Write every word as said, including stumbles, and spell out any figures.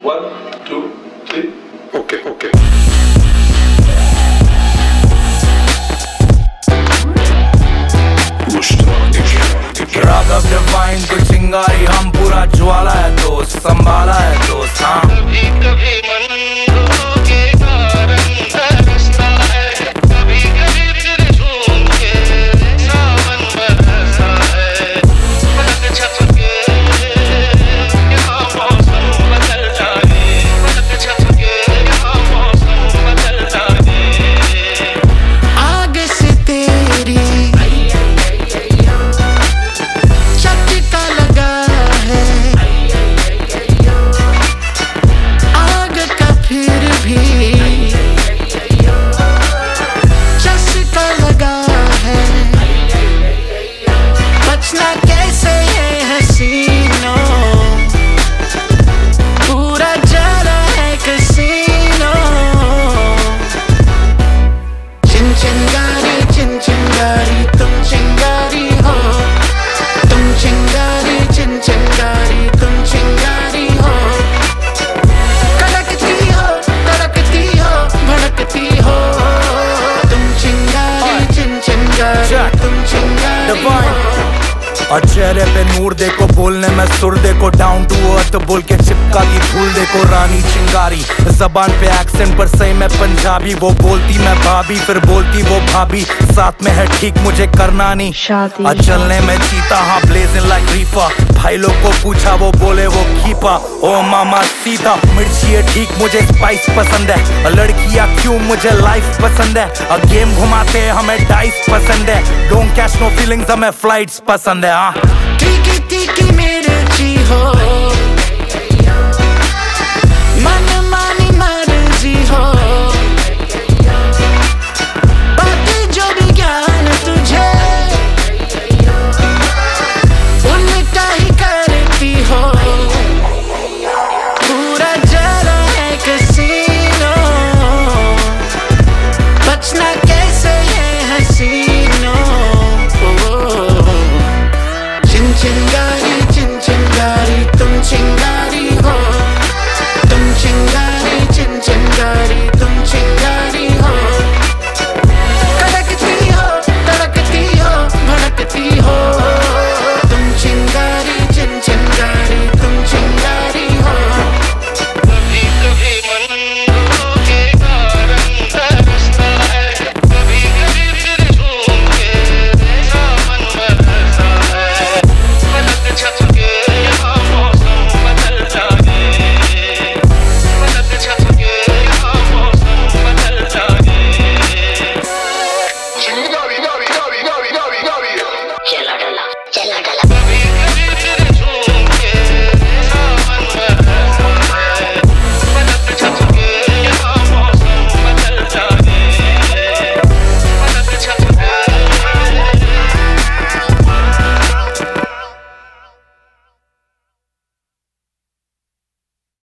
One, two, three. Okay, okay. Raghav Divine को चिंगारी, हम पूरा ज्वाला है दोस्त, संभाला है दोस्त। हाँ कभी कभी मन के कारण बरसता है, कभी कभी फिर झूम के सावन बरसता है। पलक झपके यहाँ मौसम बदल जाए, पलक झपके यहाँ मौसम बदल जाए। आग से तेरी चटका लगा है, आग का फिर भी चस्का लगा है। बचना कैसे है हसीनों, पूरा जला है कसीनो। चिन चिंगारी चिन चिंगारी तुम चिंगारी हो, तुम चिंगारी चिन चिंगारी तुम चिंगारी हो। कड़कती हो तड़कती हो भड़कती हो, तुम चिंगारी चिन चिंगारी तुम चिंगारी हो। और चेहरे पे नूर देखो, बोलने में सुर देखो, डाउन टू अर्थ बोल के चिपका की धूल देखो। रानी चिंगारी जबान पे एक्सेंट पर सही में पंजाबी, वो बोलती मैं भाभी फिर बोलती वो भाभी। साथ में है ठीक मुझे करना नहीं, और चलने में चीता हाँ ब्लेजिंग लाइक रीफा। भाई लोग को पूछा वो बोले वो कीपा। ओ मामा सीधा मिर्ची है ठीक मुझे स्पाइस पसंद है, और लड़कियां क्यों मुझे लाइफ पसंद है। और गेम घुमाते हमें डाइस पसंद है, डोंट कैच नो फीलिंग्स हमें फ्लाइट्स पसंद है। हाँ तीखी तीखी मेरी